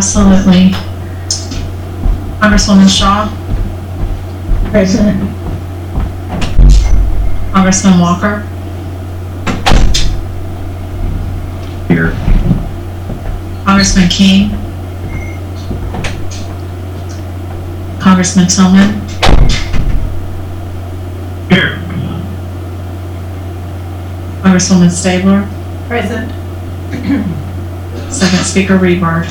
Absolutely. Congresswoman Shaw, Present. Congressman Walker, Here. Congressman King, Congressman Tillman, Here. Congresswoman Stabler, Present. Second Speaker Rebar.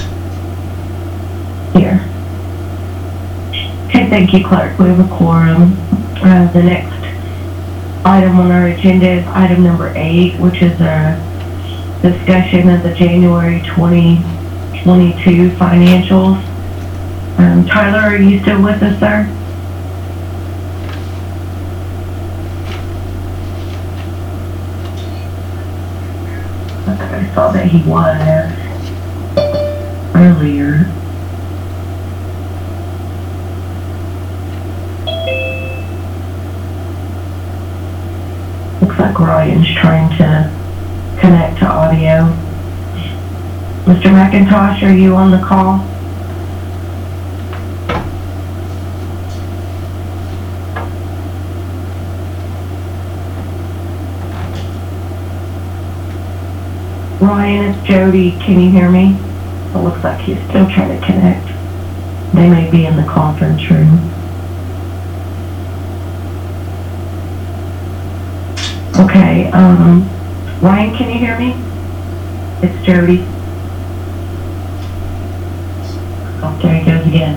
Here. Okay, thank you, Clerk. We have a quorum. The next item on our agenda is item number 8, which is a discussion of the January 2022 financials. Tyler, are you still with us, sir? Okay, I saw that he was earlier. Looks like Ryan's trying to connect to audio. Mr. McIntosh, are you on the call? Ryan, it's Jody. Can you hear me? It looks like he's still trying to connect. They may be in the conference room. Okay, Ryan, can you hear me? It's Jody. Oh, there he goes again.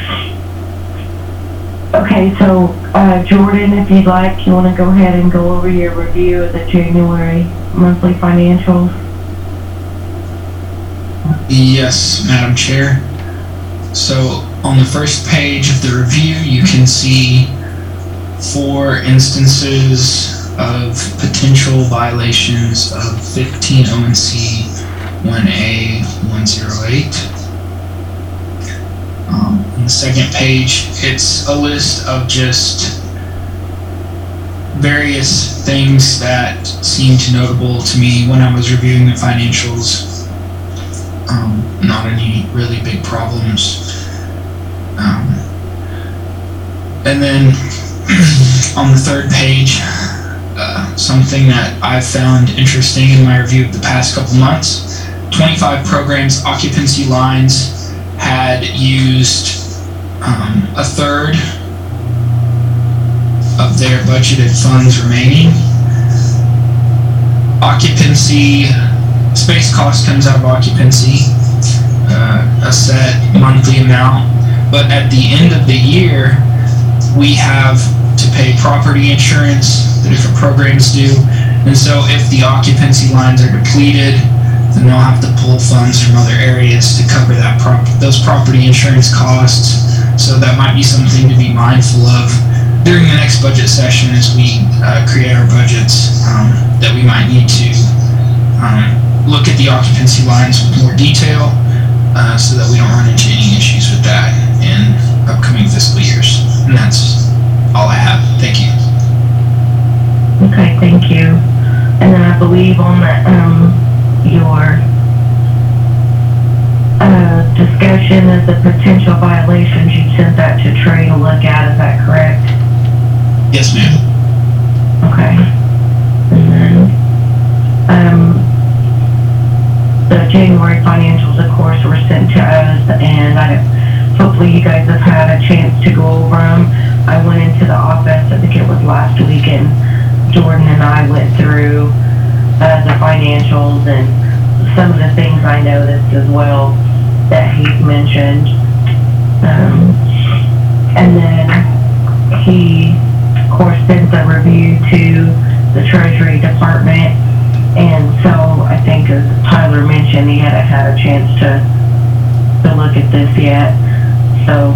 Okay, so, Jordan, if you'd like, you want to go ahead and go over your review of the January monthly financials? Yes, Madam Chair. So on the first page of the review, you can see 4 instances of potential violations of 15 ONC 1A 108. On the second page, it's a list of just various things that seemed notable to me when I was reviewing the financials. Not any really big problems. And then on the third page, something that I've found interesting in my review of the past couple months, 25 programs occupancy lines had used a third of their budgeted funds remaining. Occupancy, space cost comes out of occupancy, a set monthly amount, but at the end of the year, we have to pay property insurance, the different programs do, and so if the occupancy lines are depleted, then they'll have to pull funds from other areas to cover that those property insurance costs. So that might be something to be mindful of during the next budget session as we create our budgets, that we might need to look at the occupancy lines with more detail, so that we don't run into any issues with that in upcoming fiscal years. And that's all I have. Thank you. Okay, thank you. And then I believe on the, your discussion of the potential violations, you sent that to Trey to look at, is that correct? Yes, ma'am. Okay. And then, the January financials, of course, were sent to us, and hopefully you guys have had a chance to go over them. I went into the office, I think it was last week, and Jordan and I went through the financials and some of the things I noticed as well that he mentioned. And then he, of course, sent the review to the Treasury Department. And so I think, as Tyler mentioned, he hadn't had a chance to look at this yet. So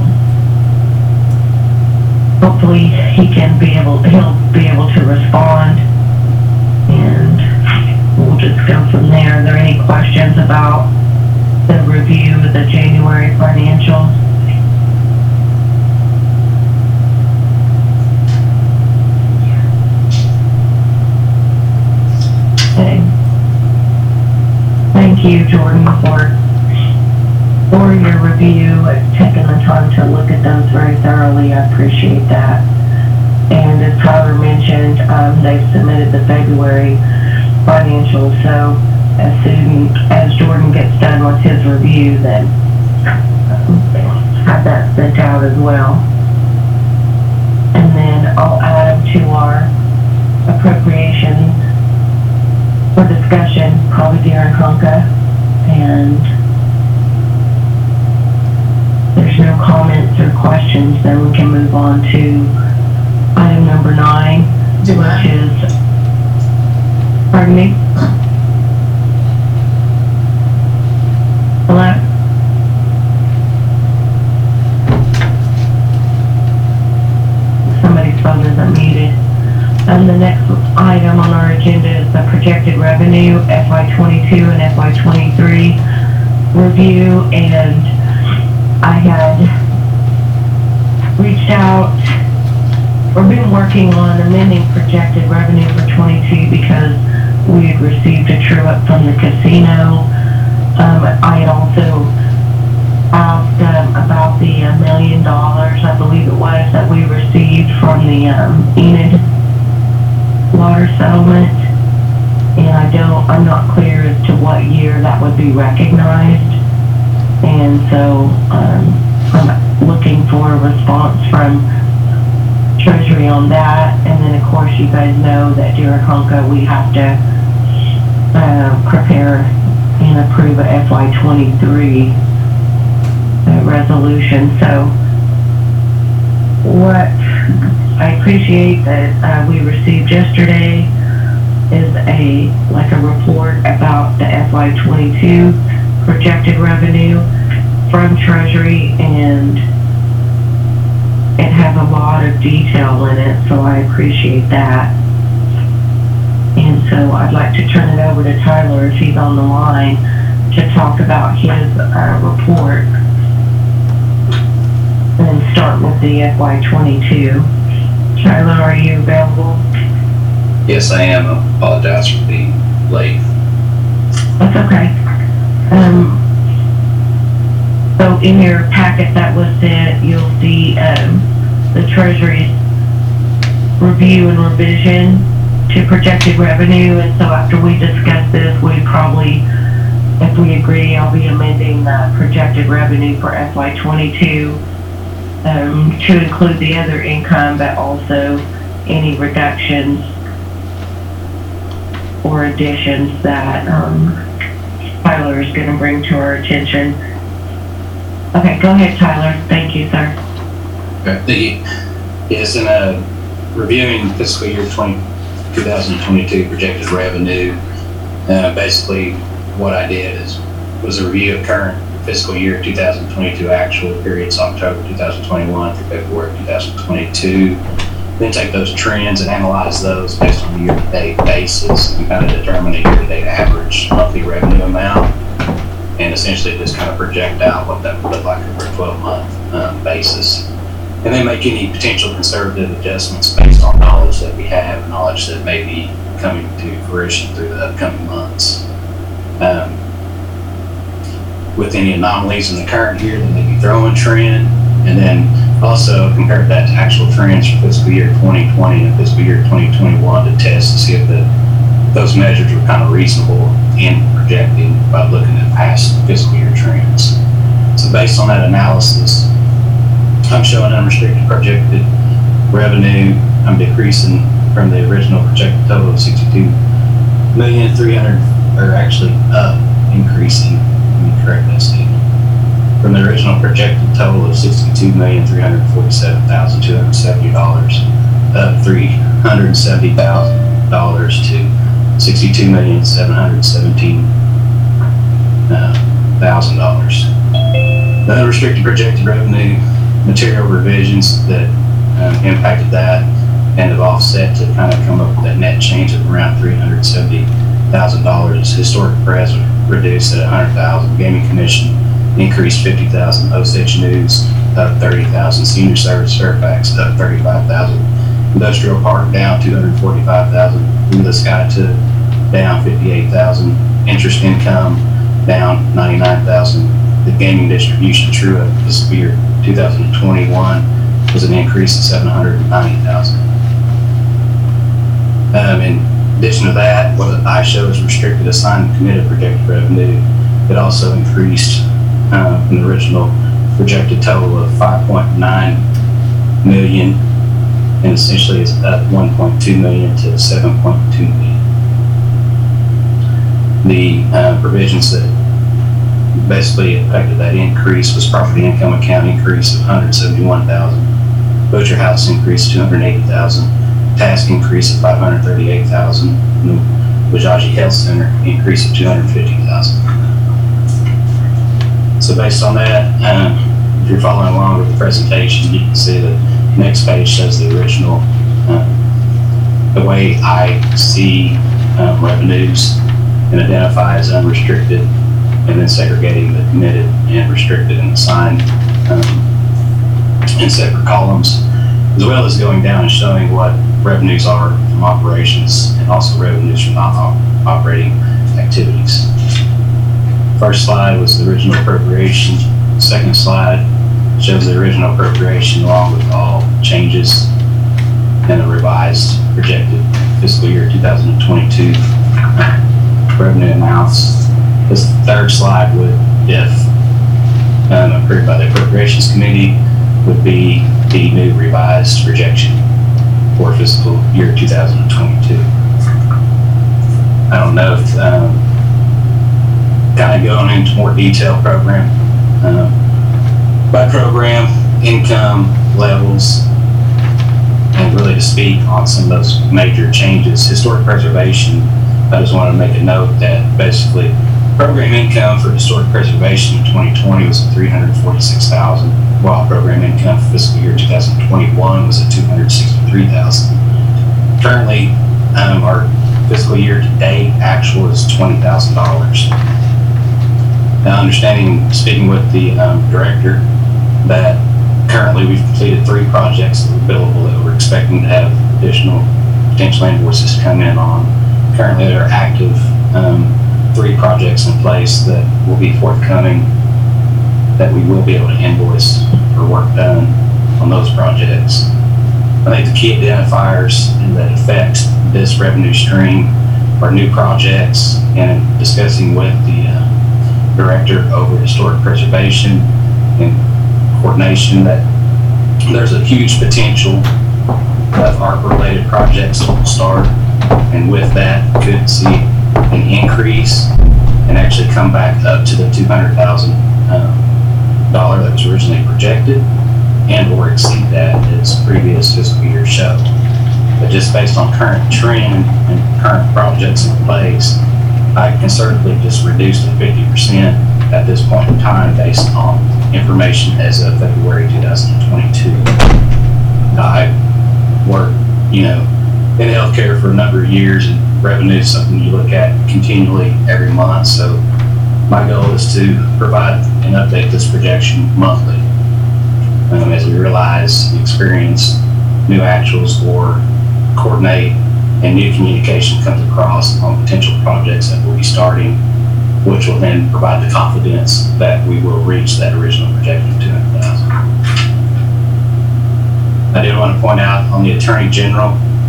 hopefully he'll be able to respond, and we'll just go from there. Are there any questions about the review of the January financials? Okay. Thank you, Jordan, for for your review and taking the time to look at those very thoroughly. I appreciate that. And as Tyler mentioned, they've submitted the February financials, so as soon as Jordan gets done with his review, then have that sent out as well. And then I'll add them to our appropriations for discussion, probably during Hanukkah, and there's no comments or questions, then we can move on to item number 9, Do which I? is, pardon me? Hello? Somebody's phone isn't muted. The next item on our agenda is the projected revenue, FY22 and FY23 review, and I had reached out, we've been working on amending projected revenue for 22 because we had received a true up from the casino. I had also asked about the $1 million, I believe it was, that we received from the Enid water settlement, and I'm not clear as to what year that would be recognized, and so I'm looking for a response from Treasury on that. And then of course you guys know that during Hanukkah we have to prepare and approve a FY23 resolution. So what I appreciate that we received yesterday is a report about the FY22 projected revenue from Treasury, and it has a lot of detail in it, so I appreciate that. And so I'd like to turn it over to Tyler if he's on the line to talk about his report, and start with the FY22. Tyler, are you available? Yes, I am. I apologize for being late. That's okay. So in your packet that was sent, you'll see the Treasury's review and revision to projected revenue. And so after we discuss this, we probably, if we agree, I'll be amending the projected revenue for FY22 to include the other income, but also any reductions or additions that Tyler is going to bring to our attention. Okay, go ahead, Tyler. Thank you, sir. Yes, in reviewing fiscal year 2022 projected revenue, basically what I did was a review of current fiscal year 2022 actual periods, October 2021 through February 2022. Then take those trends and analyze those based on a year-to-date basis and kind of determine a year-to-date average monthly revenue amount, and essentially just kind of project out what that would look like over a 12-month basis. And then make any potential conservative adjustments based on knowledge that we have and knowledge that may be coming to fruition through the upcoming months. With any anomalies in the current year that may be throwing trend, and then also compare that to actual trends for fiscal year 2020 and fiscal year 2021 to test to see if those measures were kind of reasonable in projecting by looking at past fiscal year trends. So based on that analysis, I'm showing unrestricted projected revenue. I'm decreasing from the original projected total of $62,300,000, or actually increasing. Let me correct that statement. From the original projected total of $62,347,270, up $370,000 to $62,717,000. The unrestricted projected revenue material revisions that impacted that and have offset to kind of come up with that net change of around $370,000. Historic press reduced at $100,000. Gaming Commission increased $50,000. Osage News up $30,000. Senior Service Fairfax up $35,000. Industrial Park down $245,000. The Sky down $58,000. Interest income down $99,000. the gaming distribution true up fiscal year 2021 was an increase of $790,000. In addition to that, what I show is restricted, assigned, and committed projected revenue. It also increased from the original projected total of 5.9 million, and essentially it's up 1.2 million to 7.2 million. The provisions that basically affected that increase was property income account increase of 171,000, butcher house increase 280,000, task increase of 538,000, and the Wajaji Health Center increase of 250,000. So based on that, if you're following along with the presentation, you can see the next page shows the original, the way I see revenues and identify as unrestricted, and then segregating the committed and restricted and assigned in separate columns, as well as going down and showing what revenues are from operations and also revenues from non-operating activities. First slide was the original appropriation. Second slide shows the original appropriation along with all changes and the revised projected fiscal year 2022 revenue amounts. This third slide would, if approved by the Appropriations Committee, would be the new revised projection for fiscal year 2022. I don't know if kind of going into more detail program by program, income levels, and really to speak on some of those major changes. Historic preservation, I just want to make a note that basically program income for historic preservation in 2020 was at $346,000, while program income for fiscal year 2021 was at $263,000. Currently, our fiscal year to date actual is $20,000. Now, understanding, speaking with the director, that currently we've completed 3 projects that were billable that we're expecting to have additional potential invoices come in on. Currently, there are active 3 projects in place that will be forthcoming that we will be able to invoice for work done on those projects. I think the key identifiers that affect this revenue stream are new projects, and discussing with the director over historic preservation and coordination that there's a huge potential of ARPA-related projects that will start, and with that could see an increase and actually come back up to the $200,000 that was originally projected, and or exceed that as previous fiscal year showed. But just based on current trend and current projects in place, I conservatively just reduced to 50% at this point in time based on information as of February 2022. I worked, in healthcare for a number of years, and revenue is something you look at continually every month. So my goal is to provide and update this projection monthly as we realize, experience new actuals, or coordinate and new communication comes across on potential projects that will be starting, which will then provide the confidence that we will reach that original projection of $200,000. I did want to point out on the Attorney General,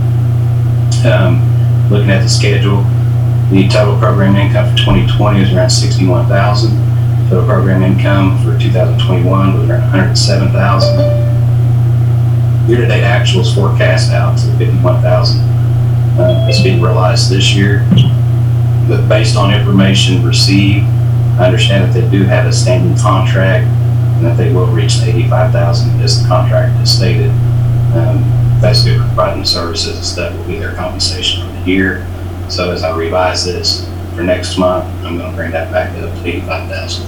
looking at the schedule, the total program income for 2020 is around $61,000. Total program income for 2021 was around $107,000. Year-to-date actuals forecast out to $51,000. It's being realized this year, but based on information received, I understand that they do have a standing contract and that they will reach the $85,000 as the contract is stated. Basically providing the services that will be their compensation for the year. So as I revise this for next month, I'm going to bring that back up to $85,000.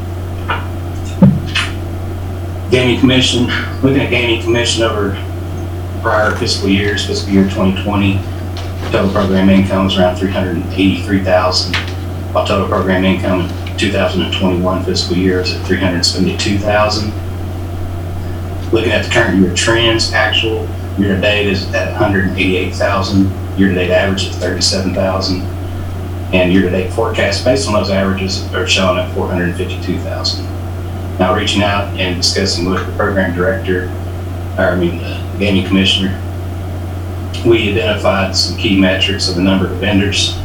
Gaming Commission, looking at Gaming Commission over prior fiscal years, fiscal year 2020, total program income was around $383,000, while total program income in 2021 fiscal year is at $372,000. Looking at the current year trends, actual year-to-date is at $188,000, year-to-date average is $37,000, and year-to-date forecast based on those averages are showing at $452,000. Now, reaching out and discussing with the program director, the gaming commissioner, we identified some key metrics of the number of vendors,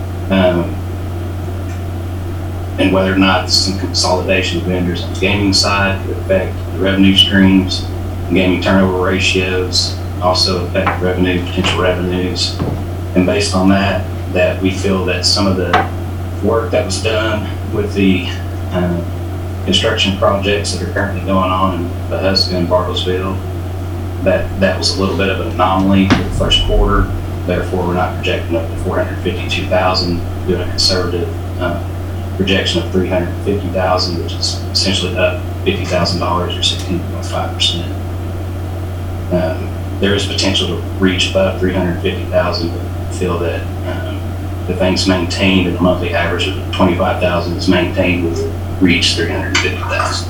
and whether or not some consolidation of vendors on the gaming side could affect the revenue streams, gaming turnover ratios, also affect potential revenues. And based on that we feel that some of the work that was done with the construction projects that are currently going on in Pawhuska and Bartlesville, that was a little bit of an anomaly for the first quarter. Therefore, we're not projecting up to $452,000, doing a conservative projection of $350,000, which is essentially up $50,000 or 16.5%. There is potential to reach above $350,000, but feel that the things maintained in a monthly average of $25,000 is maintained, will reach $350,000.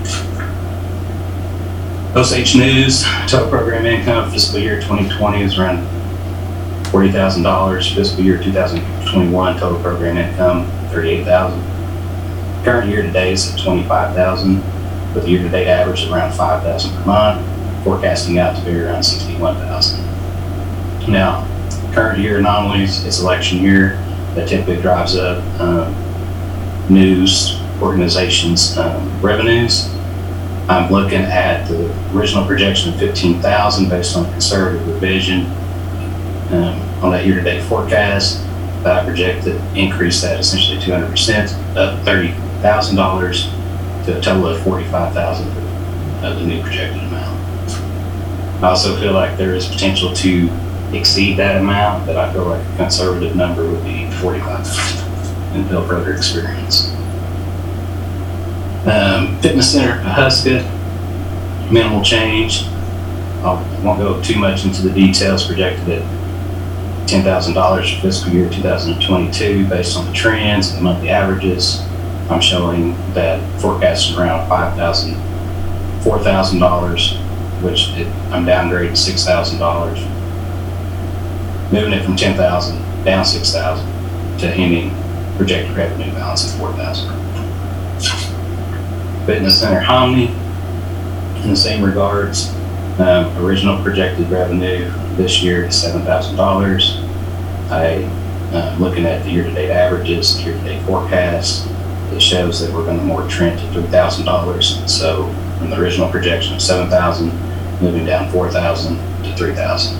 Osage News, total program income fiscal year 2020 is around $40,000. Fiscal year 2021, total program income $38,000. Current year to date is at $25,000, with the year to date average of around $5,000 per month, forecasting out to be around $61,000. Now, current year anomalies, it's election year, that typically drives up news organizations' revenues. I'm looking at the original projection of $15,000 based on conservative revision on that year-to-date forecast. That I project to increase that essentially 200%, up $30,000 to a total of $45,000 of the new projected amount. I also feel like there is potential to exceed that amount, but I feel like a conservative number would be $45,000 until further experience. Fitness Center Pawhuska, minimal change. I won't go too much into the details, projected at $10,000 for fiscal year 2022 based on the trends and the monthly averages. I'm showing that forecast around $4,000, which I'm downgrading $6,000, moving it from $10,000 down $6,000 to ending projected revenue balance of $4,000. Fitness Center Hominy, in the same regards, original projected revenue this year is $7,000. Looking at the year-to-date averages, the year-to-date forecast, it shows that we're going to more trend to $3,000. So from the original projection of $7,000, moving down $4,000 to $3,000.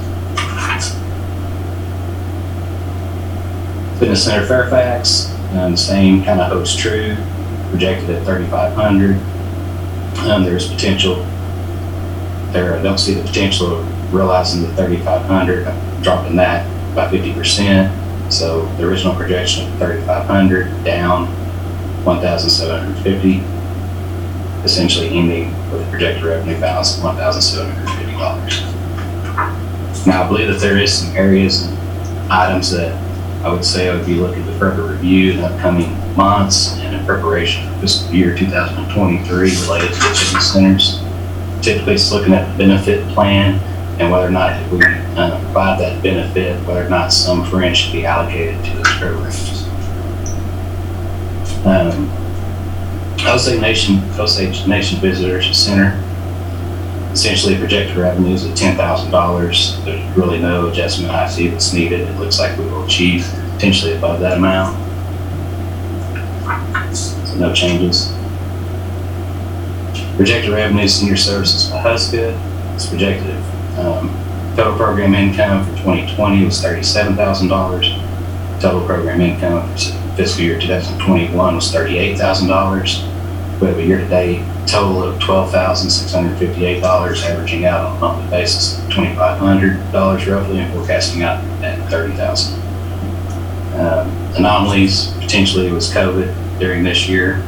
Fitness Center Fairfax, same kind of holds true, projected at $3,500. There's potential there. I don't see the potential of realizing the $3,500, dropping that by 50%. So the original projection of $3,500 down $1,750, essentially ending with a projected revenue balance of $1,750. Now, I believe that there is some areas and items that I would say I would be looking to further review in the upcoming months and in preparation for fiscal year 2023 related to the fitness centers. Typically, it's looking at the benefit plan and whether or not if we provide that benefit, whether or not some fringe should be allocated to those programs. Osage Nation Visitors Center, essentially projected revenues of $10,000. There's really no adjustment I see that's needed. It looks like we will achieve potentially above that amount. So no changes. Projected revenues, Senior Services Pawhuska, it's projected total program income for 2020 was $37,000. Total program income for fiscal year 2021 was $38,000. We have a year-to-date total of $12,658, averaging out on a monthly basis of $2,500 roughly, and forecasting out at $30,000. Anomalies potentially was COVID during this year.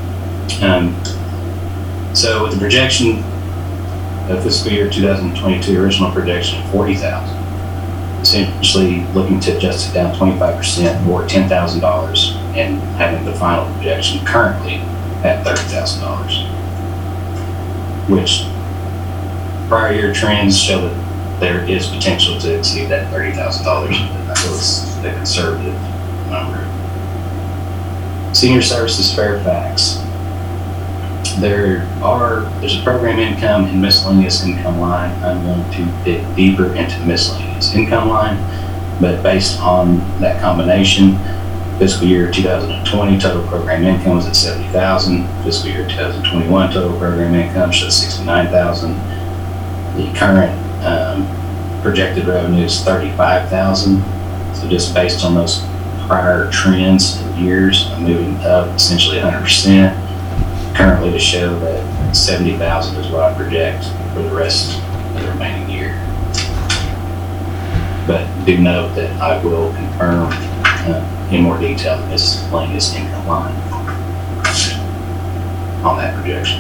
So with the projection of fiscal year 2022, original projection of $40,000, essentially looking to adjust it down 25% or $10,000, and having the final projection currently at $30,000, which prior year trends show that there is potential to exceed that $30,000. I feel it's a conservative number. Senior Services Fairfax. There's a program income and miscellaneous income line. I'm going to dig deeper into the miscellaneous income line, but based on that combination, fiscal year 2020 total program income was at $70,000. Fiscal year 2021 total program income shows $69,000. The current projected revenue is $35,000. So just based on those prior trends of years, I'm moving up essentially 100%. Currently to show that 70,000 is what I project for the rest of the remaining year. But do note that I will confirm in more detail the miscellaneous income line on that projection.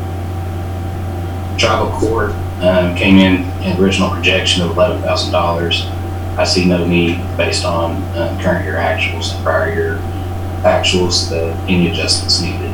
Tribal court came in an original projection of $11,000. I see no need based on current year actuals and prior year actuals that any adjustments needed.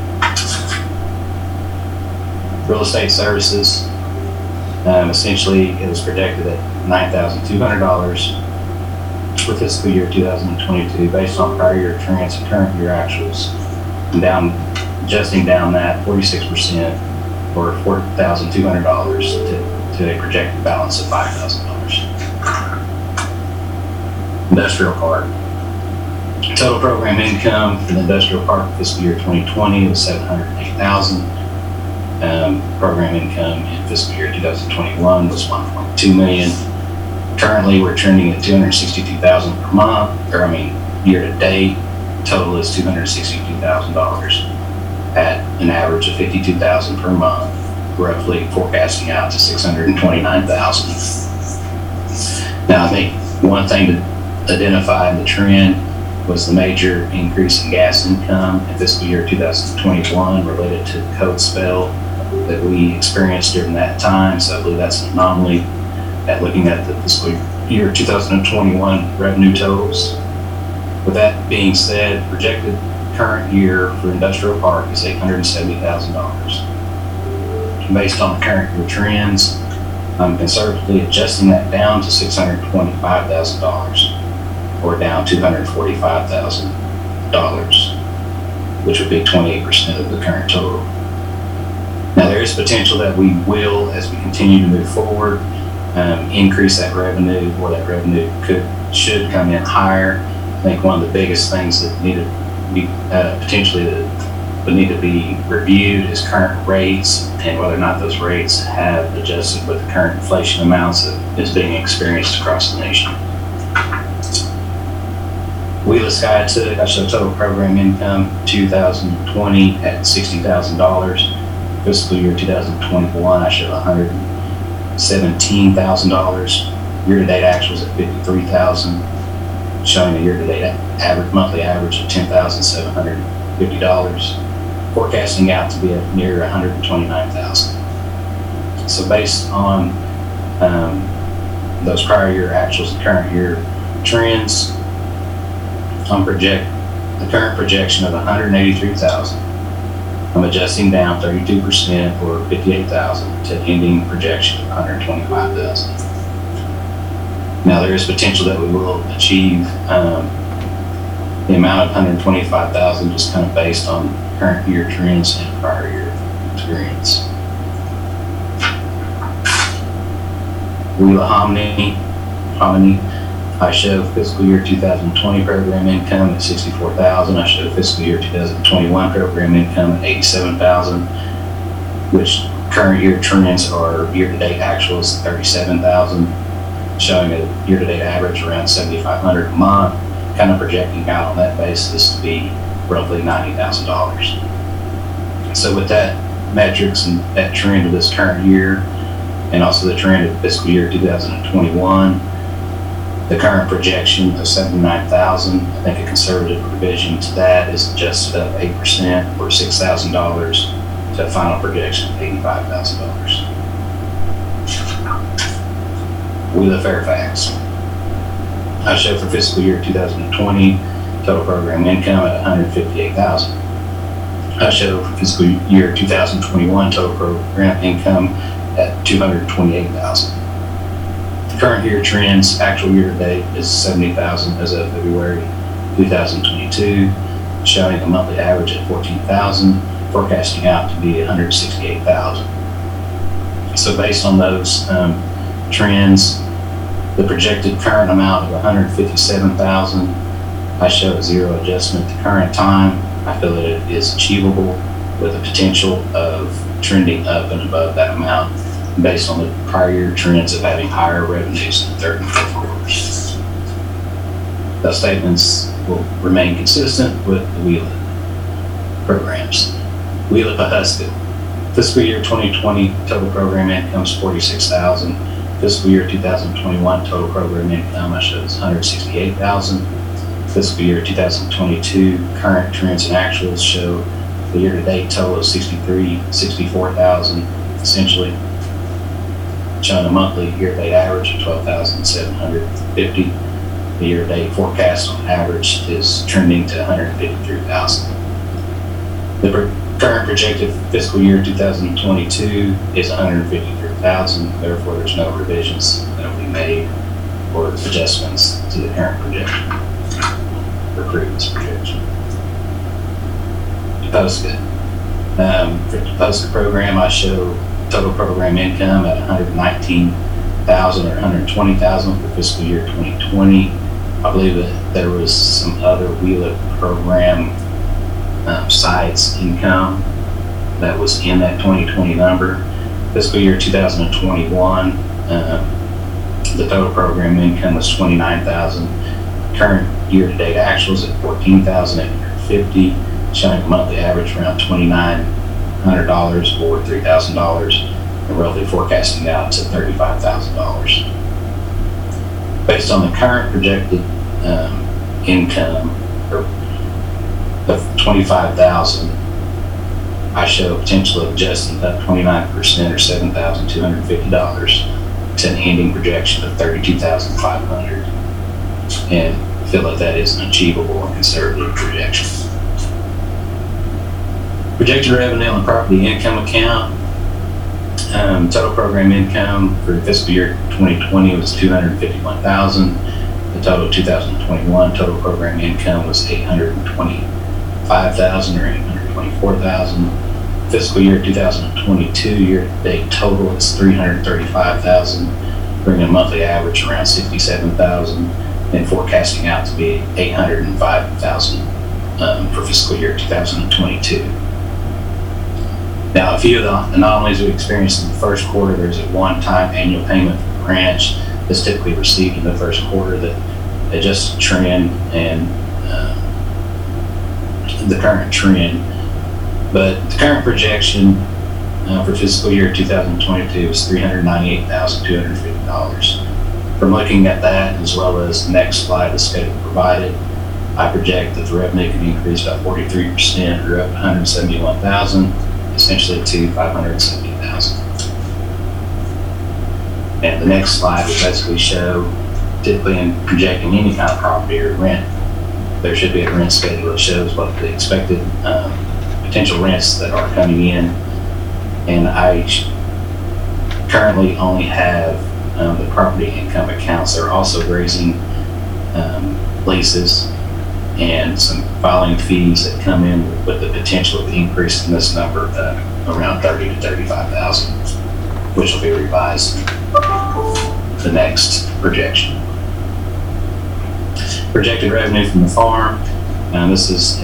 Real estate services, essentially it was projected at $9,200 for fiscal year 2022 based on prior year trends and current year actuals, and adjusting down that 46% or $4,200 to a projected balance of $5,000. Industrial park. Total program income for the industrial park fiscal year 2020 was $708,000. Program income in fiscal year 2021 was $1.2 million. Currently, we're trending at $262,000 per month, year to date. Total is $262,000 at an average of $52,000 per month, roughly forecasting out to $629,000. Now, I think one thing to identify in the trend was the major increase in gas income in fiscal year 2021 related to the cold spell that we experienced during that time. So I believe that's an anomaly at looking at the fiscal year 2021 revenue totals. With that being said, projected current year for industrial park is $870,000. Based on the current year trends, I'm conservatively adjusting that down to $625,000 or down $245,000, which would be 28% of the current total. Now there is potential that we will, as we continue to move forward, increase that revenue, or that revenue should come in higher. I think one of the biggest things that need to be potentially that would need to be reviewed is current rates and whether or not those rates have adjusted with the current inflation amounts that is being experienced across the nation. Wheel of Sky took, I showed total program income 2020 at $60,000. Fiscal year 2021, I showed $117,000. Year-to-date actuals at $53,000, showing a year-to-date monthly average of $10,750. Forecasting out to be at near $129,000. So based on those prior year actuals and current year trends, I'm the current projection of $183,000. I'm adjusting down 32% or $58,000 to ending projection of $125,000. Now there is potential that we will achieve the amount of $125,000 just kind of based on current year trends and prior year experience. Wheel of Hominy, I show fiscal year 2020 program income at $64,000. I show fiscal year 2021 program income at $87,000, which current year trends are year-to-date actuals $37,000, showing a year-to-date average around $7,500 a month, kind of projecting out on that basis to be roughly $90,000. So with that metrics and that trend of this current year, and also the trend of fiscal year 2021, the current projection of $79,000, I think a conservative revision to that is adjusted up 8% or $6,000 to a final projection of $85,000. Wheel of Fairfax. I show for fiscal year 2020 total program income at $158,000. I show for fiscal year 2021 total program income at $228,000. Current year trends, actual year to date is $70,000 as of February 2022, showing a monthly average at $14,000. forecasting out to be $168,000. So based on those trends, the projected current amount of $157,000, I show a zero adjustment to current time. I feel that it is achievable with the potential of trending up and above that amount based on the prior year trends of having higher revenues in the third and fourth quarters. Those statements will remain consistent with the WHEELIT programs. WHEELIT Pawhuska, fiscal year 2020 total program income is $46,000. Fiscal year 2021 total program income I show is $168,000. Fiscal year 2022 current trends and actuals show the year-to-date total of $64,000, essentially showing a monthly year-to-date average of $12,750. The year-to-date forecast on average is trending to $153,000. The current projected fiscal year 2022 is $153,000. Therefore, there's no revisions that will be made or adjustments to the current projection or previous projection. POSCA. For the POSCA program, I show total program income at $119,000 or $120,000 for fiscal year 2020. I believe that there was some other WHEELIT program sites income that was in that 2020 number. Fiscal year 2021, the total program income was $29,000. Current year-to-date actuals at $14,850, showing a monthly average around $2,900 or $3,000, and roughly forecasting out to $35,000. Based on the current projected income of $25,000, I show potential of adjusting up 29% or $7,250 to an ending projection of $32,500, and feel like that is an achievable and conservative projection. Projected revenue on property income account. Total program income for fiscal year 2020 was $251,000. The total 2021 total program income was $825,000 or $824,000. Fiscal year 2022 year-to-date total is $335,000, bringing a monthly average around $67,000, and forecasting out to be $805,000 for fiscal year 2022. Now, a few of the anomalies we experienced in the first quarter, there's a one-time annual payment from the branch that's typically received in the first quarter that adjusts the trend and the current trend. But the current projection for fiscal year 2022 is $398,250. From looking at that, as well as the next slide, the schedule provided, I project that the revenue can increase by 43% or up to $171,000. Essentially to $570,000. And the next slide will basically show, typically in projecting any kind of property or rent, there should be a rent schedule that shows what the expected potential rents that are coming in. And I currently only have the property income accounts. They're also raising leases and some filing fees that come in with the potential of increasing this number around $30,000 to $35,000, which will be revised the next projection. Projected revenue from the farm. This is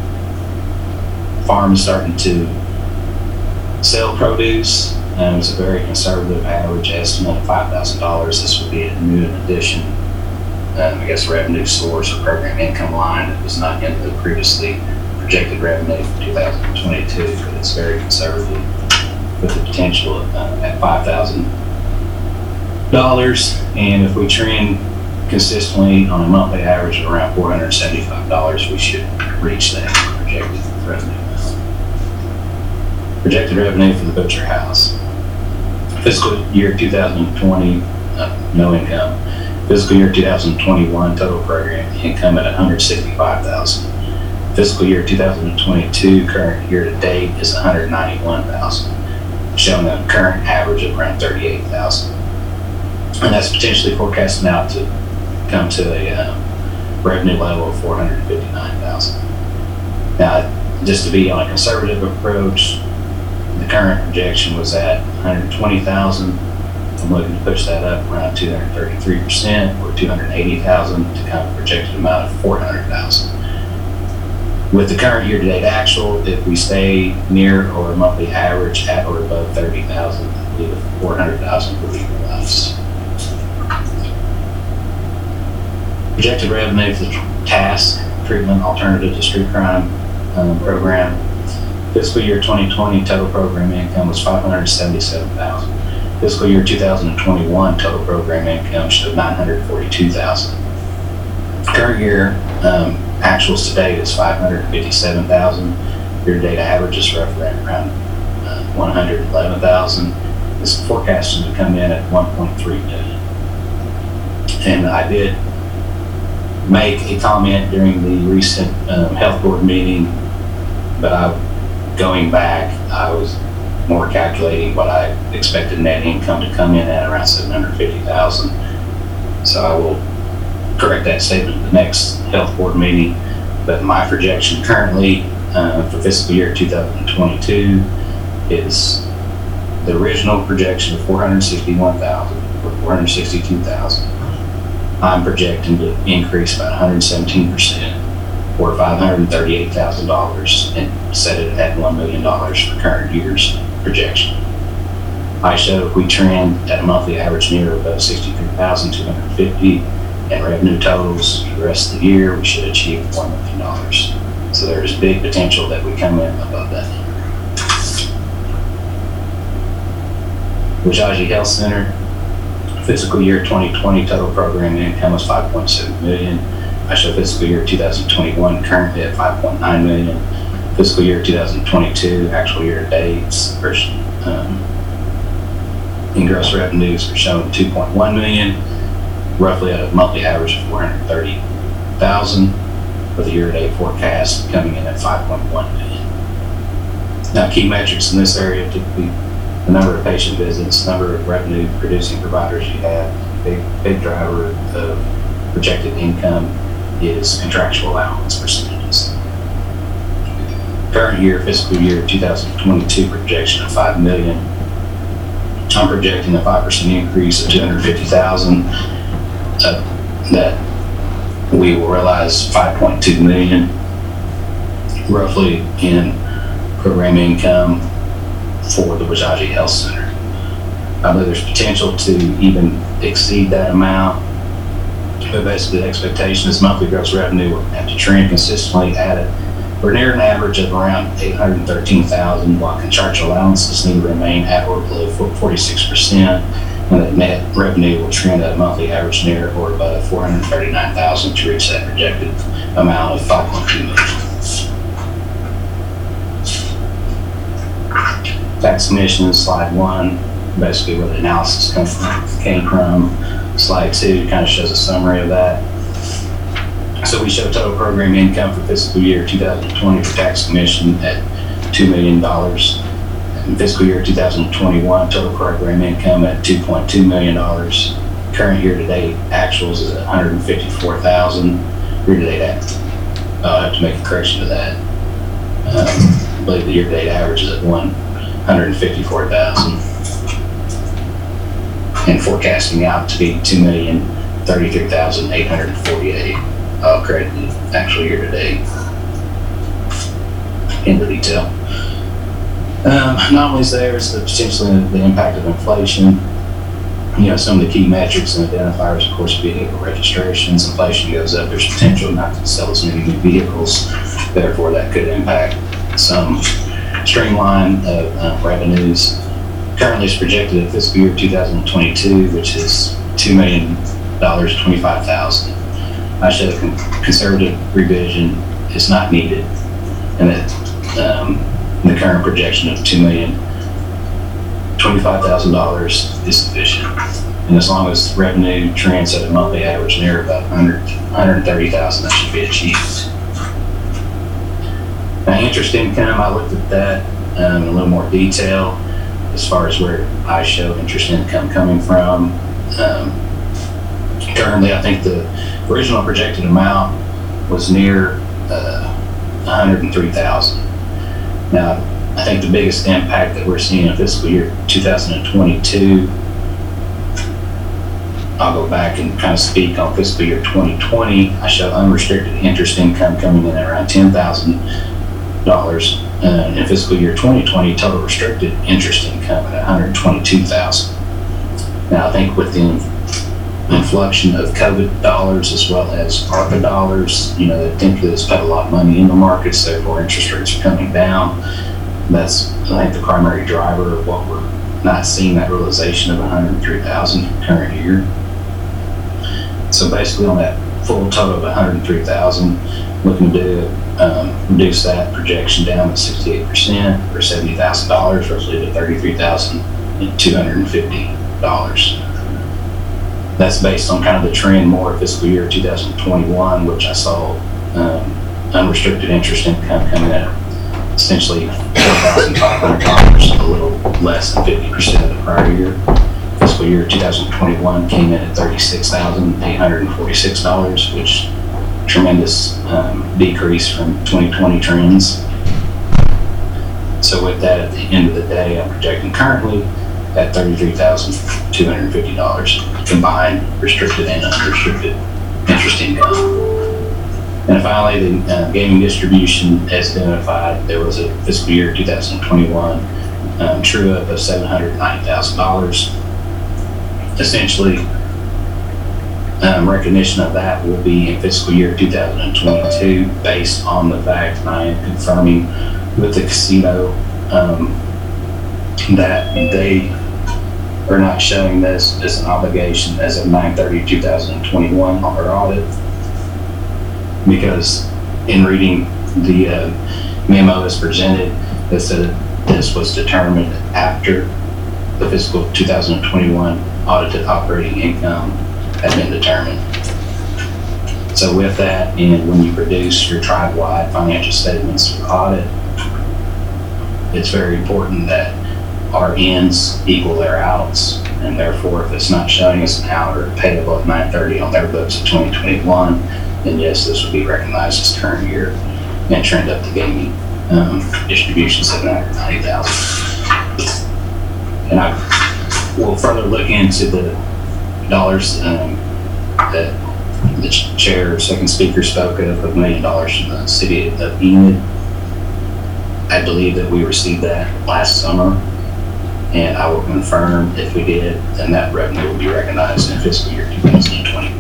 farm starting to sell produce. It's a very conservative average estimate of $5,000. This would be a new addition, I guess, revenue source or program income line that was not in the previously projected revenue for 2022, but it's very conservative with the potential at $5,000. And if we trend consistently on a monthly average of around $475, we should reach that projected revenue. Projected revenue for the Butcher House. Fiscal year 2020, no income. Fiscal year 2021 total program income at $165,000. Fiscal year 2022 current year to date is $191,000, showing a current average of around $38,000. And that's potentially forecasting out to come to a revenue level of $459,000. Now, just to be on a conservative approach, the current projection was at 120,000. I'm looking to push that up around 233% or 280,000 to kind of a projected amount of 400,000. With the current year-to-date actual, if we stay near or monthly average at or above 30,000, I believe 400,000 will be realized. Projected revenue for the TASK, Treatment Alternative to Street Crime program. Fiscal year 2020 total program income was $577,000. Fiscal year 2021 total program income showed $942,000. Current year actuals to date is $557,000. Year-to-date average is roughly around $111,000. This is forecasted to come in at $1.3 million. And I did make a comment during the recent health board meeting, but going back, I was more calculating what I expected net income to come in at around $750,000. So I will correct that statement at the next health board meeting. But my projection currently for fiscal year 2022 is the original projection of $461,000 or $462,000. I'm projecting to increase about 117% or $538,000 and set it at $1 million for current year's projection. I show if we trend at a monthly average near above 63,250 and revenue totals for the rest of the year, we should achieve $1 million. So there's big potential that we come in above that number. Wajaji Health Center, fiscal year 2020 total program income was $5.7 million. I show fiscal year 2021 currently at $5.9 million. Fiscal year 2022 actual year to dates in gross revenues are shown $2.1 million, roughly at a monthly average of $430,000, with the year-to-date forecast coming in at $5.1 million. Now, key metrics in this area typically the number of patient visits, number of revenue producing providers you have. Big driver of projected income is contractual allowance percentages. Current year, fiscal year 2022 projection of $5 million. I'm projecting a 5% increase of $250,000. That we will realize $5.2 million roughly in program income for the Wajaji Health Center. I believe there's potential to even exceed that amount, but basically the expectation is monthly gross revenue will have to trend consistently at it. We're near an average of around $813,000, while contractual allowances need to remain at or below 46%, and that net revenue will trend at a monthly average near or above $439,000 to reach that projected amount of $5.2 million. Tax commission, slide 1, basically where the analysis came from. Slide 2 kind of shows a summary of that. So we show total program income for fiscal year 2020 for tax commission at $2 million. In fiscal year 2021, total program income at $2.2 million. Current year-to-date actuals is at $154,000. Year-to-date, I'll have to make a correction to that. I believe the year-to-date average is at $154,000. And forecasting out to be $2,033,848. I'll credit the actual year-to-date in the detail. Anomalies there is potentially the impact of inflation. Some of the key metrics and identifiers, of course, vehicle registrations. Inflation goes up, there's potential not to sell as many new vehicles. Therefore, that could impact some streamline of revenues. Currently, it's projected at fiscal year 2022, which is $2,025,000. I show the conservative revision is not needed, and that the current projection of $2,025,000 is sufficient. And as long as revenue trends at a monthly average near about $130,000, that should be achieved. Now, interest income, I looked at that in a little more detail as far as where I show interest income coming from. Currently, I think the original projected amount was near $103,000. Now, I think the biggest impact that we're seeing in fiscal year 2022, I'll go back and kind of speak on fiscal year 2020. I show unrestricted interest income coming in at around $10,000. In fiscal year 2020, total restricted interest income at $122,000. Now, I think with the influx of COVID dollars as well as ARPA dollars, they think that it's put a lot of money in the markets, therefore interest rates are coming down. That's, I think, the primary driver of what we're not seeing, that realization of $103,000 for current year. So basically on that full total of $103,000, looking to reduce that projection down to 68% or $70,000, roughly to $33,250. That's based on kind of the trend more fiscal year 2021, which I saw unrestricted interest income coming at essentially $4,500, a little less than 50% of the prior year. Fiscal year 2021 came in at $36,846, which tremendous decrease from 2020 trends. So with that, at the end of the day, I'm projecting currently at $33,250 combined restricted and unrestricted interest income. And finally, the gaming distribution, as identified, there was a fiscal year 2021 true up of $790,000. Essentially, recognition of that will be in fiscal year 2022, based on the fact I am confirming with the casino that they are not showing this as an obligation as of 9/30/2021 on their audit, because in reading the memo as presented, it said this was determined after the fiscal 2021 audited operating income had been determined. So with that, and when you produce your tribe-wide financial statements for audit, it's very important that our ins equal their outs, and therefore if it's not showing us an out or payable at 9/30 on their books of 2021, then yes, this would be recognized as current year and trend up the gaming distribution $790,000. And I will further look into the dollars that the chair, second speaker spoke of $1 million from the city of Enid. I believe that we received that last summer, and I will confirm if we did, then that revenue will be recognized in fiscal year 2020.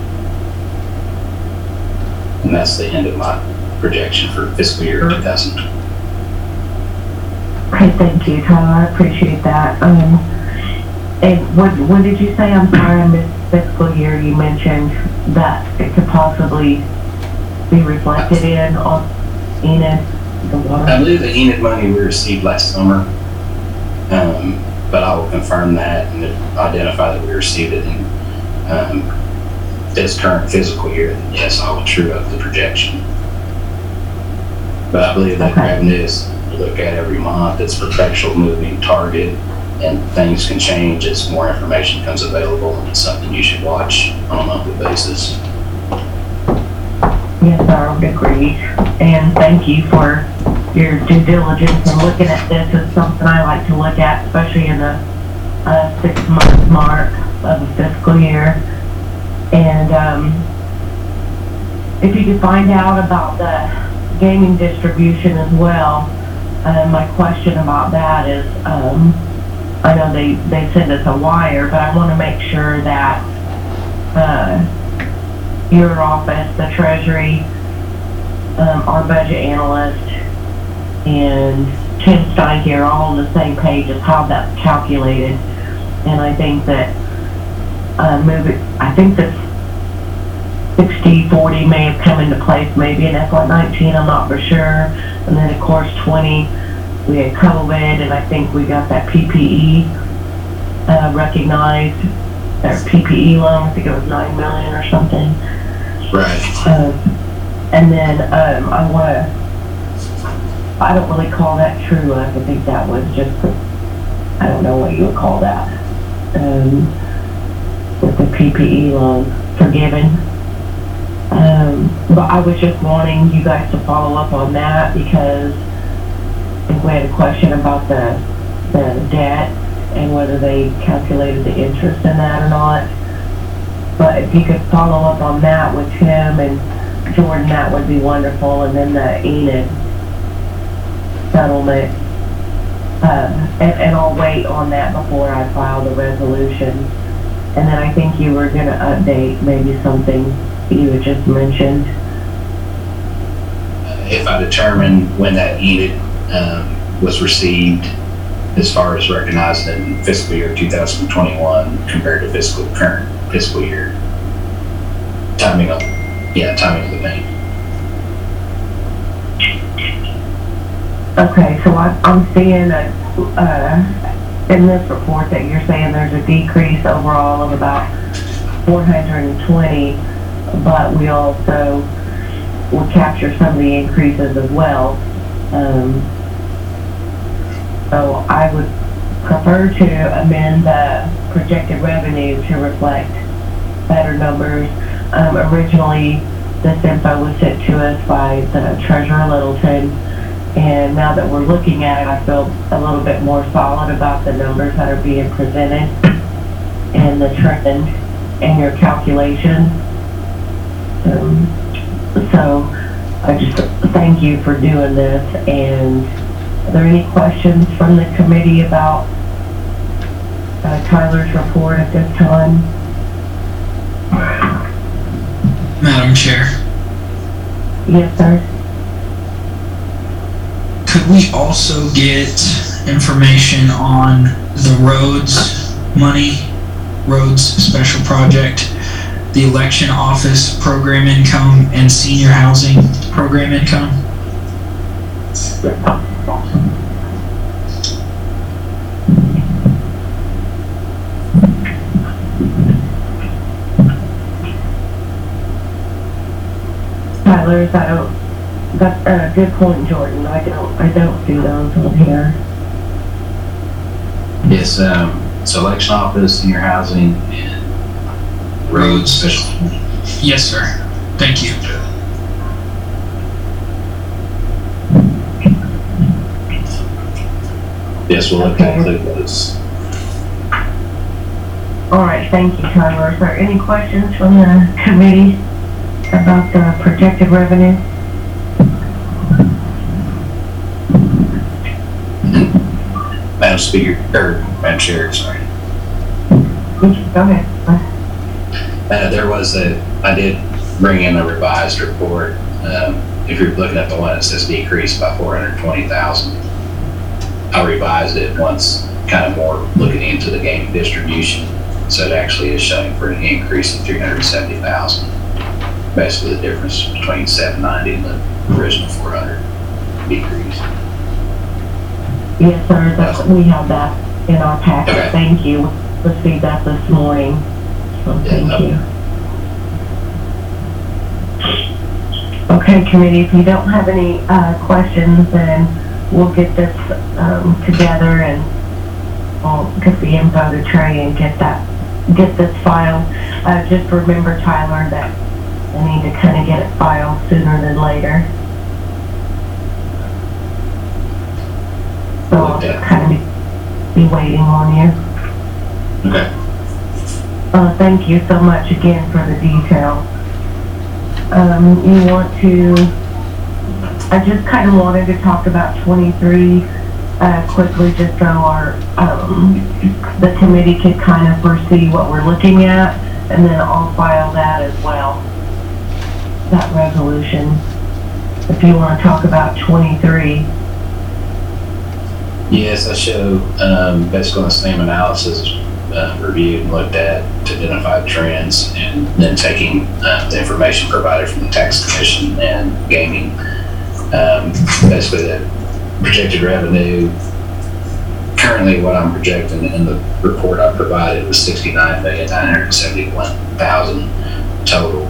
And that's the end of my projection for fiscal year 2020. Okay, thank you, Tyler. I appreciate that. And when did you say, I'm sorry, in this fiscal year, you mentioned that it could possibly be reflected on Enid, the water? I believe the Enid money we received last summer, but I will confirm that and identify that we received it in this current fiscal year. Then yes, I will true up the projection. But I believe that revenue is look at every month. It's perpetual moving target, and things can change as more information comes available, and it's something you should watch on a monthly basis. Yes, I would agree. And thank you for your due diligence and looking at this. Is something I like to look at, especially in the 6-month mark of a fiscal year. And if you could find out about the gaming distribution as well, my question about that is, I know they send us a wire, but I want to make sure that your office, the Treasury, our budget analyst, and Tim Stein here are all on the same page as how that's calculated. And I think that I think that 60/40 may have come into place maybe in FY19, I'm not for sure. And then of course 20, we had COVID, and I think we got that PPE recognized, that PPE loan, I think it was $9 million or something. Right. And then I don't really call that true up. I think that was just, I don't know what you would call that, with the PPE loan forgiven. But I was just wanting you guys to follow up on that, because think we had a question about the debt and whether they calculated the interest in that or not. But if you could follow up on that with Tim and Jordan, that would be wonderful. And then the Enid settlement, and I'll wait on that before I file the resolution. And then I think you were gonna update maybe something you had just mentioned. If I determine when that Enid was received, as far as recognized in fiscal year 2021 compared to current fiscal year, timing of the payment. Okay, so I'm seeing in this report that you're saying there's a decrease overall of about 420, but we also will capture some of the increases as well. So I would prefer to amend the projected revenue to reflect better numbers. Originally, this info was sent to us by the Treasurer Littleton, and now that we're looking at it, I feel a little bit more solid about the numbers that are being presented and the trend and your calculation. So I just thank you for doing this. And are there any questions from the committee about Tyler's report at this time? Madam Chair, Yes, sir. could we also get information on the roads money, roads special project, the election office program income, and senior housing program income? Tyler, that's a good point, Jordan. I don't see those on here. Yes, selection office, senior housing, and roads special. Yes, sir. Thank you. Yes, we'll look to include those. All right, thank you, Tyler. Is there any questions from the committee about the projected revenue? Madam Speaker, or Madam Chair, sorry. Go ahead. I did bring in a revised report. If you're looking at the one that says decreased by 420,000, I revised it once, kind of more looking into the gaming distribution. So it actually is showing for an increase of 370,000. Basically the difference between 790 and the original 400 decrease. Yes, sir. We have that in our packet. Okay. Thank you. We received that this morning. So thank you. Okay, committee, if you don't have any questions, then we'll get this together and we'll get the info to Trey and get this filed. Just remember, Tyler, that I need to kind of get it filed sooner than later. So I'll just kind of be waiting on you. Okay. Thank you so much again for the detail. You want to, I just kind of wanted to talk about 23 quickly, just so the committee could kind of foresee what we're looking at, and then I'll file that as well, that resolution. If you want to talk about 23. Yes, I show basically the same analysis reviewed and looked at to identify trends, and then taking the information provided from the tax commission and gaming. Basically, the projected revenue. Currently, what I'm projecting in the report I provided was $69,971,000 total.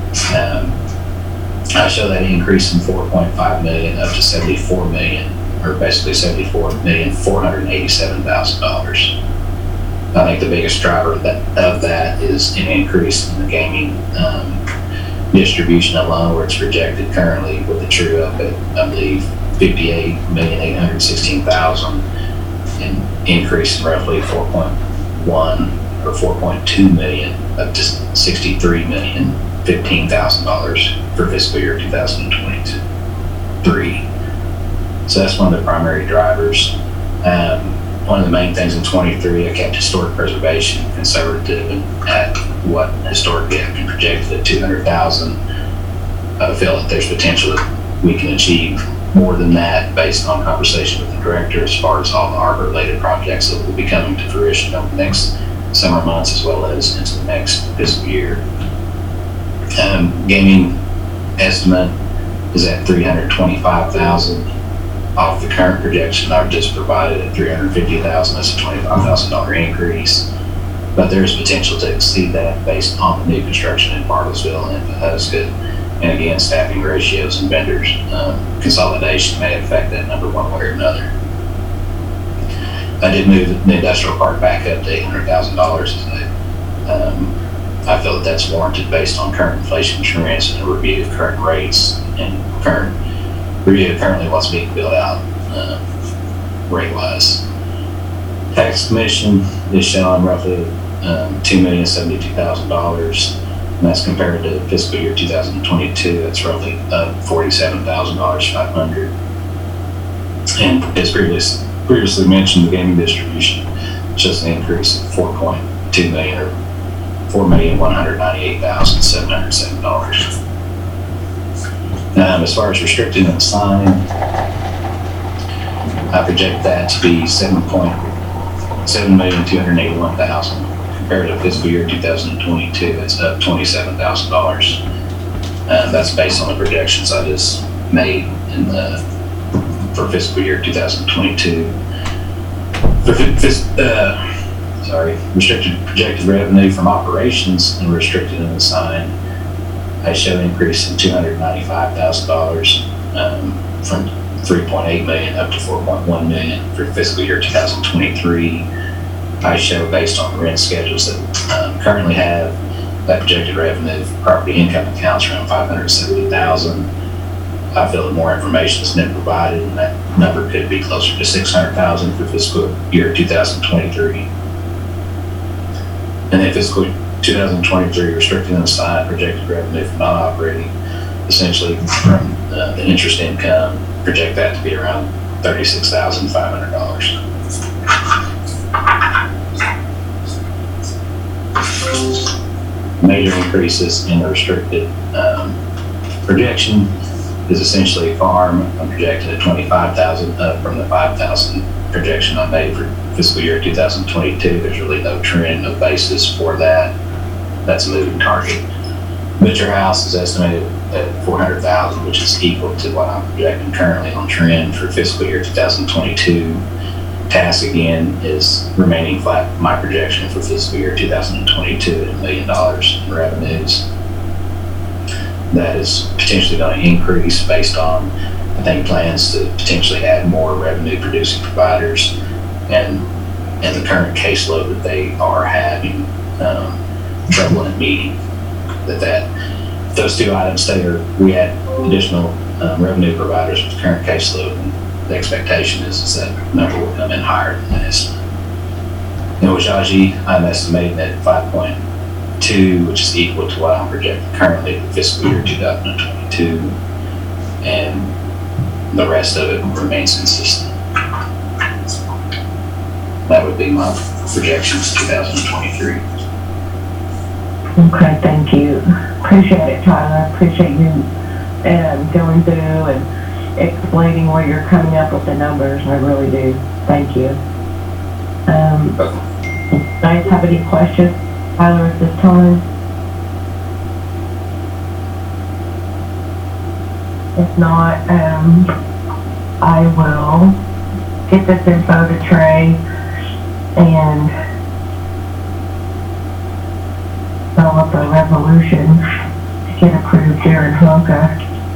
I show that increase from 4.5 million up to 74 million, or basically $74,487,000. I think the biggest driver of that is an increase in the gaming distribution alone, where it's projected currently with the true up at, I believe, $58,816,000, an increase in roughly 4.1 or 4.2 million up to $63,015,000 for fiscal year 2023. So that's one of the primary drivers. One of the main things in 23, I kept historic preservation conservative and at what historically have been projected at 200,000. I feel that there's potential that we can achieve more than that based on conversation with the director as far as all the arbor-related projects that will be coming to fruition over the next summer months as well as into the next fiscal year. Gaming estimate is at 325,000 off the current projection I've just provided at 350,000. That's a $25,000 increase, but there's potential to exceed that based on the new construction in Bartlesville and Pawhuska. And again, staffing ratios and vendors consolidation may affect that number one way or another. I did move the industrial park back up to $800,000 as I feel that that's warranted based on current inflation trends and a review of current rates and currently what's being built out rate-wise. Tax commission is showing roughly $2,072,000, and that's compared to fiscal year 2022. That's roughly up $47,500. And as previously mentioned, the gaming distribution just an increase of $4.2 million or $4,198,707. As far as restricted and assigned, I project that to be $7,281,000 compared to fiscal year 2022. That's up $27,000. That's based on the projections I just made for fiscal year 2022. Restricted projected revenue from operations and restricted and assigned, I show an increase in $295,000 from 3.8 million up to 4.1 million for fiscal year 2023. I show based on the rent schedules that currently have that projected revenue for property income accounts around 570,000. I feel that more information has been provided and that number could be closer to 600,000 for fiscal year 2023. And then fiscal 2023 restricted and assigned projected revenue from non-operating, essentially from the interest income, project that to be around $36,500. Major increases in the restricted projection is essentially farm. I'm projected at 25,000 up from the 5,000 projection I made for fiscal year 2022. There's really no trend, no basis for that. That's a moving target. Butcher House is estimated at 400,000, which is equal to what I'm projecting currently on trend for fiscal year 2022. Task again is remaining flat. My projection for fiscal year 2022 at $1 million in revenues. That is potentially going to increase based on, I think, plans to potentially add more revenue producing providers and the current caseload that they are having trouble in meeting. Those two items we add additional revenue providers with current caseload, and the expectation is that number will come in higher than that estimate. In Wajaji, I'm estimating at 5.2, which is equal to what I'm projecting currently for fiscal year 2022, and the rest of it remains consistent. That would be my projections 2023. Okay, thank you. Appreciate it, Tyler. Appreciate you going through and explaining where you're coming up with the numbers. I really do. Thank you. Guys have any questions, Tyler, at this time? If not, I will get this info to Trey and develop a resolution to get approved here in Honka.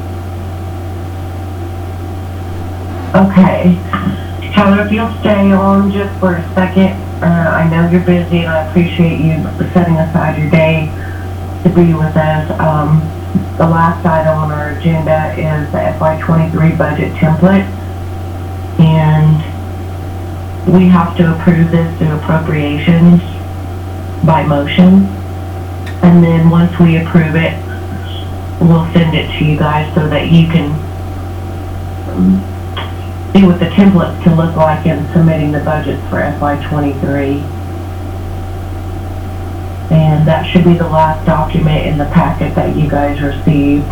Okay. Tyler, if you'll stay on just for a second, I know you're busy and I appreciate you setting aside your day to be with us. the last item on our agenda is the FY23 budget template. And we have to approve this through appropriations by motion. And then once we approve it, we'll send it to you guys so that you can see what the templates can look like in submitting the budgets for FY23. And that should be the last document in the packet that you guys received.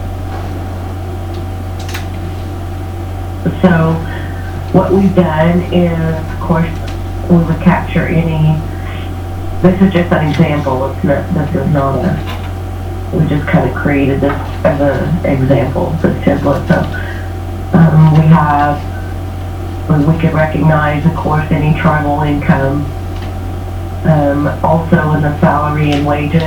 So what we've done is, of course, we would capture any, this is just an example, it's not, this is not a, we just kind of created this as an example, this template. So we have, we could recognize, of course, any tribal income. Also in the salary and wages.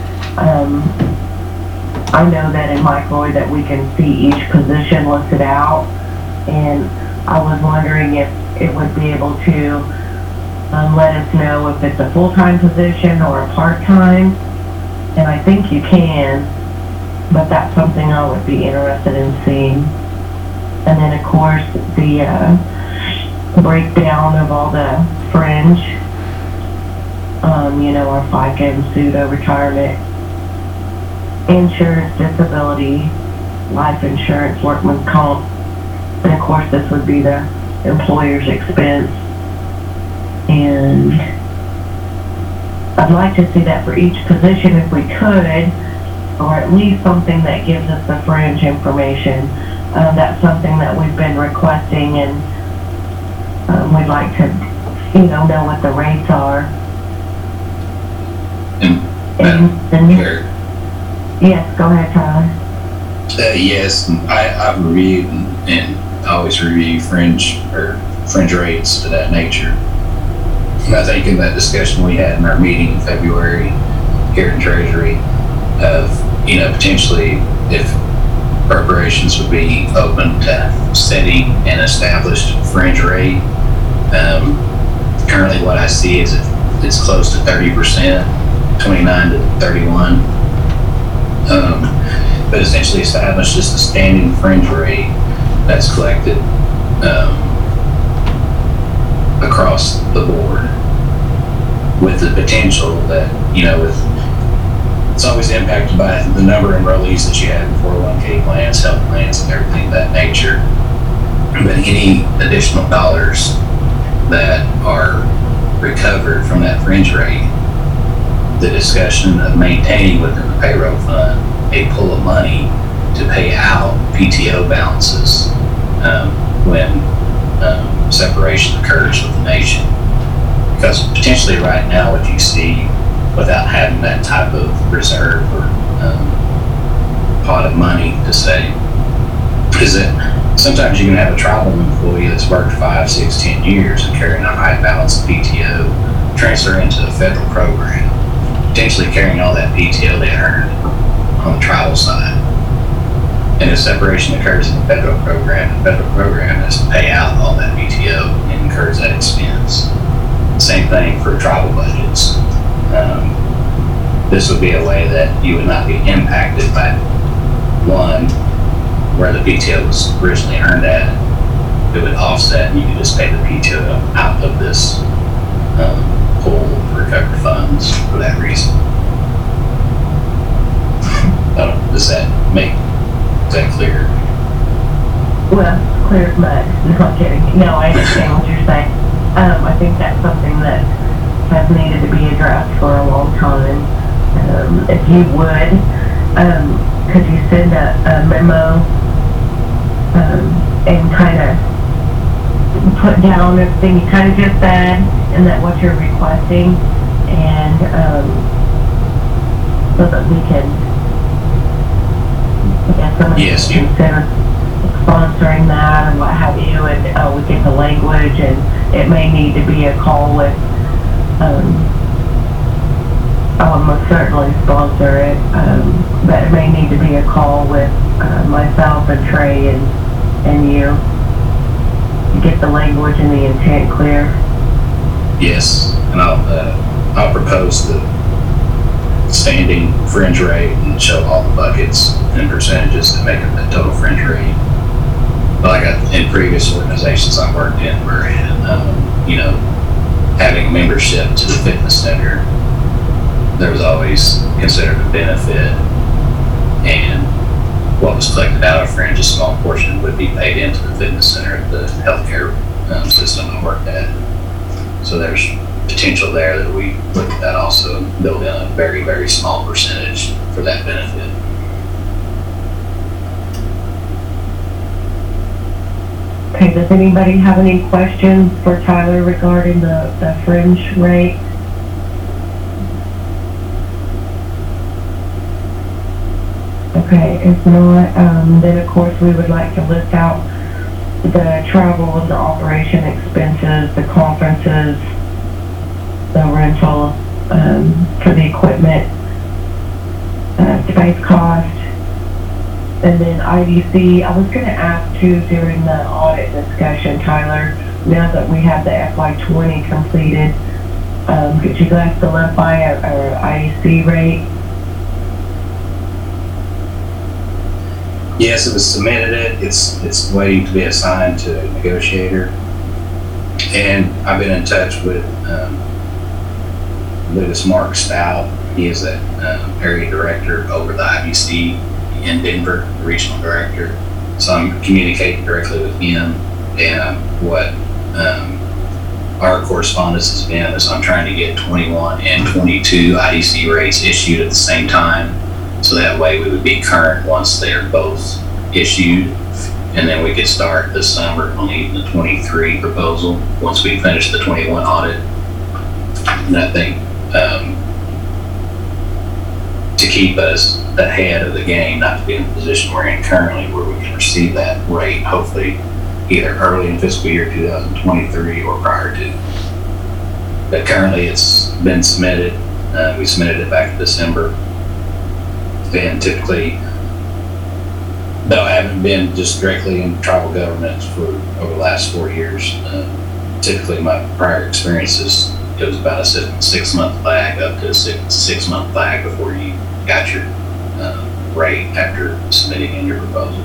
I know that in Microid that we can see each position listed out, and I was wondering if it would be able to let us know if it's a full-time position or a part-time, and I think you can, but that's something I would be interested in seeing. And then of course the breakdown of all the fringe, you know, our FICA and pseudo retirement, insurance, disability, life insurance, workman's comp, and of course this would be the employer's expense. And I'd like to see that for each position if we could, or at least something that gives us the fringe information. That's something that we've been requesting, and we'd like to, you know what the rates are. And Chair, yes, go ahead, Tyler. yes, I've reviewed and I always review fringe rates to that nature. And I think in that discussion we had in our meeting in February here in Treasury of, potentially if appropriations would be open to setting an established fringe rate. Currently what I see is it's close to 30%. 29 to 31, but essentially established just a standing fringe rate that's collected across the board, with the potential that, it's always impacted by the number of enrollees that you have in 401k plans, health plans, and everything of that nature. But any additional dollars that are recovered from that fringe rate, the discussion of maintaining within the payroll fund a pool of money to pay out PTO balances when separation occurs with the nation. Because potentially right now what you see without having that type of reserve or pot of money to say is that sometimes you can have a tribal employee that's worked 5, 6, 10 years and carrying a high balance of PTO transfer into a federal program, potentially carrying all that PTO they earned on the tribal side. And if separation occurs in the federal program has to pay out all that PTO and incurs that expense. Same thing for tribal budgets. This would be a way that you would not be impacted by one, where the PTO was originally earned at. It would offset, and you could just pay the PTO out of this pool of recovered funds for that reason. Is that clear? Well, clear as mud. No, I'm kidding. No, I understand what you're saying. I think that's something that has needed to be addressed for a long time. If you would, could you send a memo and kind of put down everything you kind of just said and that what you're requesting, and so that we can, I guess, Yes, consider sponsoring that and what have you, and we get the language, and it may need to be a call with, I would most certainly sponsor it, but it may need to be a call with myself and Trey and you to get the language and the intent clear. Yes, and I'll propose the standing fringe rate and show all the buckets and percentages to make it the total fringe rate. But like in previous organizations I worked in, where having membership to the fitness center, there was always considered a benefit, and what was collected out of fringe, a small portion would be paid into the fitness center at the healthcare system I worked at. So there's potential there that we look at that also and build in a very, very small percentage for that benefit. Okay, does anybody have any questions for Tyler regarding the fringe rate? Okay, if not, then of course we would like to list out the travel and the operation expenses, the conferences, the rental for the equipment, space cost, and then IDC. I was going to ask too during the audit discussion, Tyler, now that we have the FY20 completed, could you guys solidify our IDC rate? Yes, it was submitted. It's waiting to be assigned to a negotiator, and I've been in touch with Lucas Mark Stout. He is the area director over the IBC in Denver, the regional director. So I'm communicating directly with him, and what our correspondence has been is I'm trying to get 21 and 22 IDC rates issued at the same time. So that way we would be current once they're both issued, and then we could start this summer on even the 23 proposal once we finish the 21 audit. And I think to keep us ahead of the game, not to be in the position we're in currently where we can receive that rate, hopefully either early in fiscal year 2023 or prior to. But currently it's been submitted. We submitted it back in December. And typically, though I haven't been just directly in tribal government for over the last 4 years, typically my prior experiences, it was about a 6-month lag, up to a 6-month lag before you got your rate after submitting in your proposal.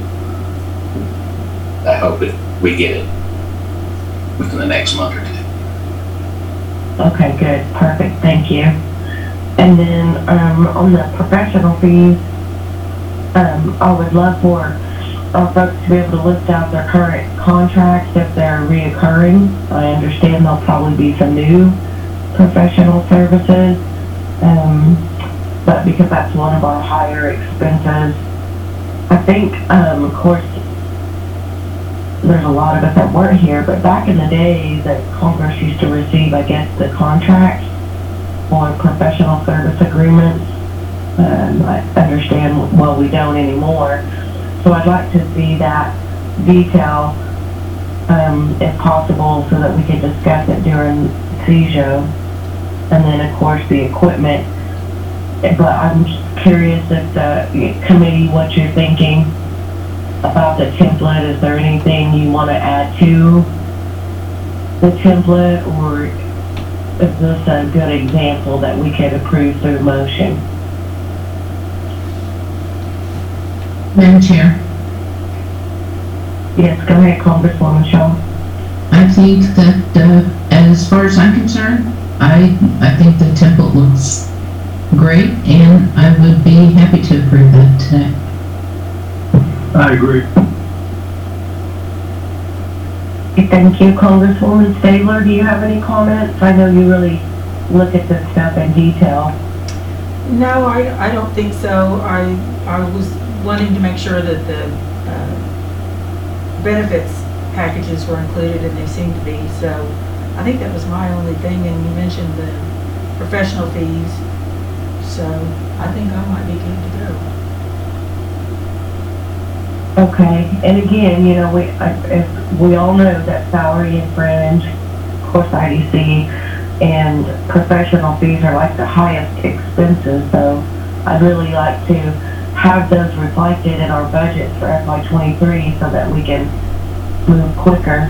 I hope that we get it within the next month or two. Okay, good, perfect, thank you. And then on the professional fees, I would love for our folks to be able to list out their current contracts if they're reoccurring. I understand there'll probably be some new professional services, but because that's one of our higher expenses, I think, of course, there's a lot of us that weren't here, but back in the day that Congress used to receive, I guess, the contracts for professional service agreements. I understand, well, we don't anymore. So I'd like to see that detail, if possible, so that we can discuss it during CEJO. And then, of course, the equipment. But I'm just curious if the committee, what you're thinking about the template. Is there anything you want to add to the template, or is this a good example that we could approve through motion? Madam Chair, Yes, go ahead, Congresswoman Shaw. I think that, as far as I'm concerned, I think the template looks great, and I would be happy to approve that today. I agree. Thank you, Congresswoman Stabler. Do you have any comments? I know you really look at this stuff in detail. No, I don't think so. I was wanting to make sure that the benefits packages were included, and they seem to be. So I think that was my only thing, and you mentioned the professional fees. So I think I might be good to go. Okay, and again, you know, we all know that salary and fringe, of course, IDC, and professional fees are like the highest expenses. So I'd really like to have those reflected in our budget for FY23 so that we can move quicker.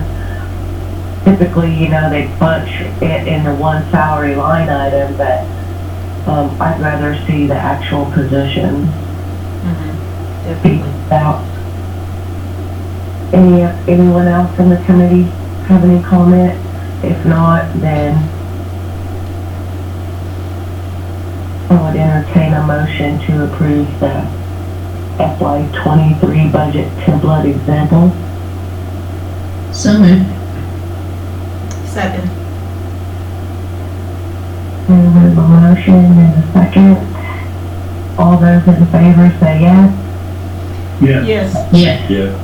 Typically, you know, they bunch it into one salary line item, but I'd rather see the actual positions be Definitely. out. Anyone else in the committee have any comment? If not, then I would entertain a motion to approve the FY23 budget template example. So moved. Second. And we have a motion and a second. All those in favor say yes. Yes. Yes. Yeah. Yeah.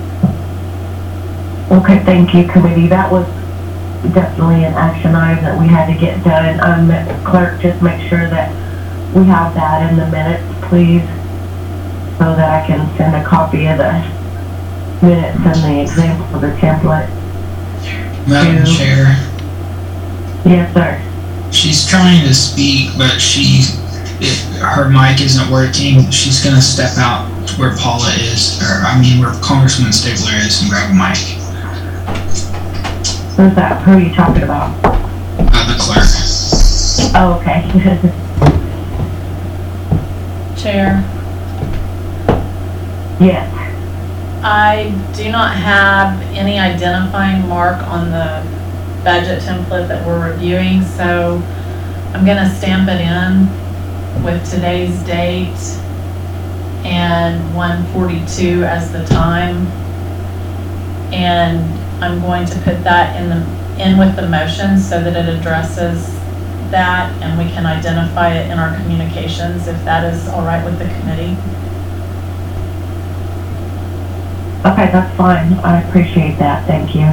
Okay, thank you, committee. That was definitely an action item that we had to get done. Clerk, just make sure that we have that in the minutes, please, so that I can send a copy of the minutes and the example of the template. Madam Yeah. Chair, Yes, sir. she's trying to speak, but her mic isn't working. She's gonna step out to where Paula is, where Congressman Stabler is, and grab a mic. Who's that? Who are you talking about? The clerk. Oh, okay. Chair, Yes. I do not have any identifying mark on the budget template that we're reviewing, so I'm gonna stamp it in with today's date and 1:42 as the time. And I'm going to put that in with the motion so that it addresses that and we can identify it in our communications if that is all right with the committee. Okay, that's fine. I appreciate that. Thank you.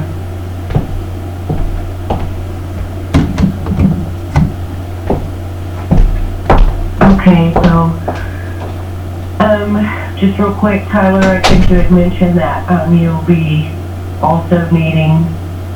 Okay, so, just real quick, Tyler, I think you had mentioned that, you'll be also needing,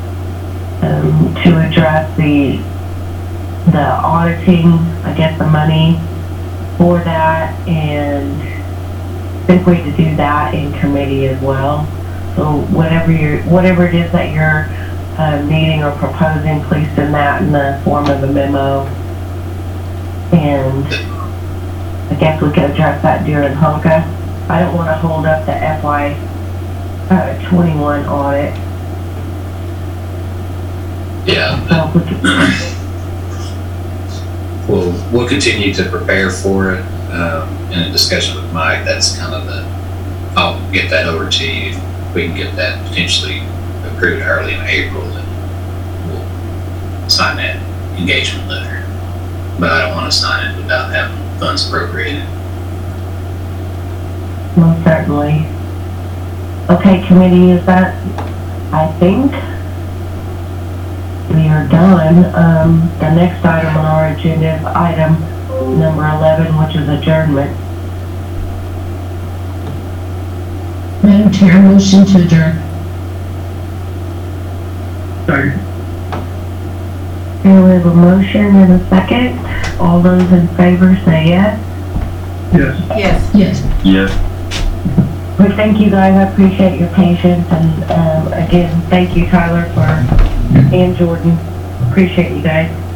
to address the auditing, I guess the money for that, and I think we need to do that in committee as well. So whatever it is that you're, needing or proposing, please send that in the form of a memo. And I guess we can address that during HOCA. I don't want to hold up the FY 21 audit. Yeah, So if we could, we'll continue to prepare for it, in a discussion with Mike. That's kind of I'll get that over to you. If we can get that potentially approved early in April, then we'll sign that engagement letter. But I don't want to sign it without having funds appropriated. most certainly. Okay, committee, is that, I think we are done. The next item on our agenda is item number 11, which is adjournment. Madam Chair, motion to adjourn. Sorry. Here we have a motion and a second. All those in favor say yes. Yes. Yes. Yes. Yes. Well, thank you guys, I appreciate your patience, and again, thank you Tyler and Jordan, appreciate you guys.